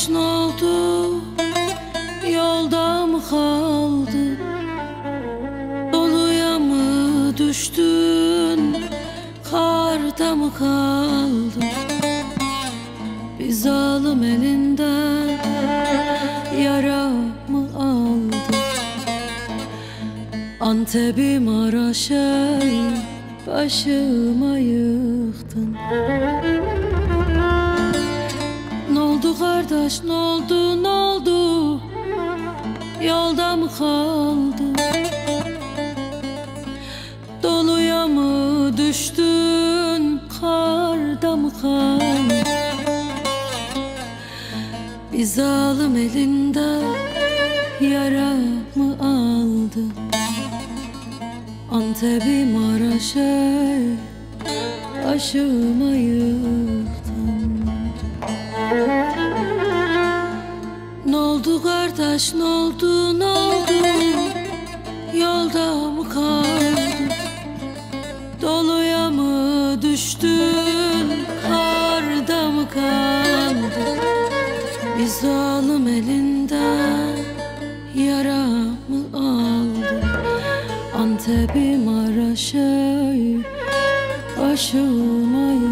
kardeş ne oldu? Yolda mı kaldın? Doluya mı düştün? Karda mı kaldın? Bir zalim elinden yara mı aldın? Antep'i Maraş'ı başıma yıktın. N'oldu kardeş n'oldu n'oldu? Yolda mı kaldın? Doluya mı düştün? Karda mı kaldın? Bir zalim elinden yara mı aldın? Antep'i Maraş'ı başıma yıktın. N'oldu kardeş n'oldu n'oldu? Yolda mı kaldın? Doluya mı düştün? Karda mı kaldın? Bir zalim elinden yara mı aldın? Antep'i Maraş'ı başıma yıktın.